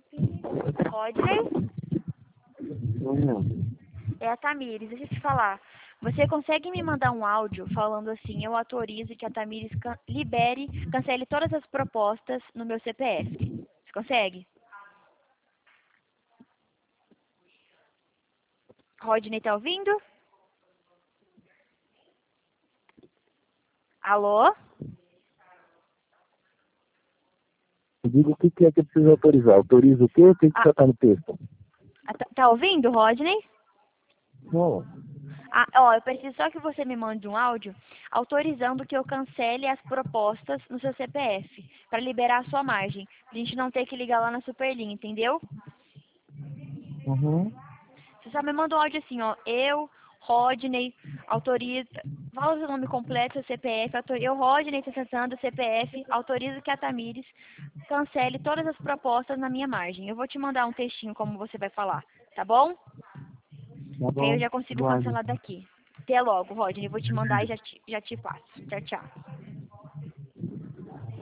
Rodney? É a Tamires, deixa eu te falar. Você consegue me mandar um áudio falando assim, eu autorizo que a Tamires cancele todas as propostas no meu CPF. Você consegue? Rodney, tá ouvindo? Alô? Diga o que é que precisa autorizar. Autoriza o quê? O que já está no texto? Tá ouvindo, Rodney? Não. Eu preciso só que você me mande um áudio autorizando que eu cancele as propostas no seu CPF, para liberar a sua margem. Pra gente não ter que ligar lá na Superlinha, entendeu? Uhum. Você só me manda um áudio assim, ó. Eu, Rodney, autorizo. Fala o seu nome completo, seu CPF. Eu, Rodney, acessando o CPF, autorizo que a Tamires cancele todas as propostas na minha margem. Eu vou te mandar um textinho como você vai falar, tá bom? Tá Que aí eu bom. já consigo Guarde. cancelar daqui. Até logo, Rodney. Eu vou te mandar e já te passo. Tchau, tchau.